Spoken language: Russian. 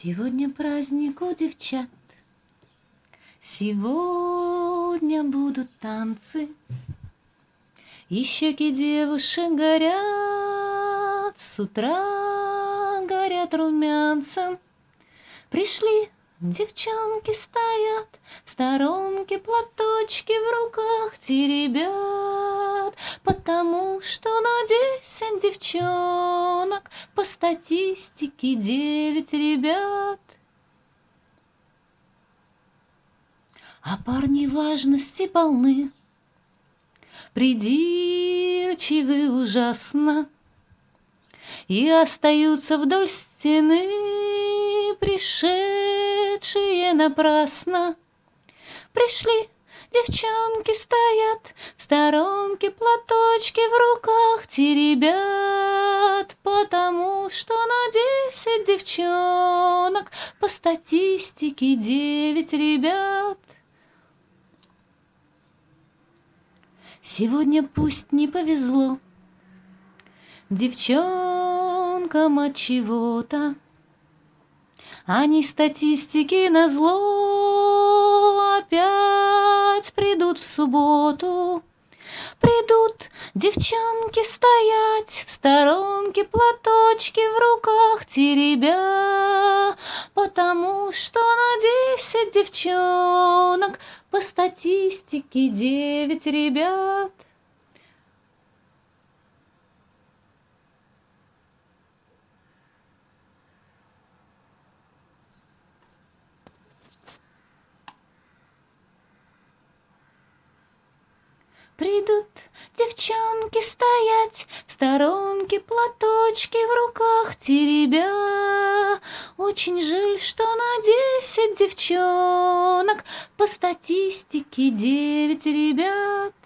Сегодня праздник у девчат, сегодня будут танцы, и щеки девушек горят, с утра горят румянцем. Пришли, девчонки стоят, в сторонке платочки в руках теребят, потому что на 10 девчонок по статистике 9 ребят. А парни важности полны, придирчивы ужасно, и остаются вдоль стены, пришедшие напрасно. Пришли, девчонки стоят, в сторонке платочки в руках теребят, потому что на 10 девчонок по статистике 9 ребят. Сегодня пусть не повезло девчонкам от чего-то, они статистики назло опять придут в субботу. Придут девчонки стоять, в сторонке платочки в руках теребя, потому что на 10 девчонок по статистике 9 ребят. Придут девчонки стоять, в сторонке платочки в руках теребя. Очень жаль, что на 10 девчонок по статистике 9 ребят.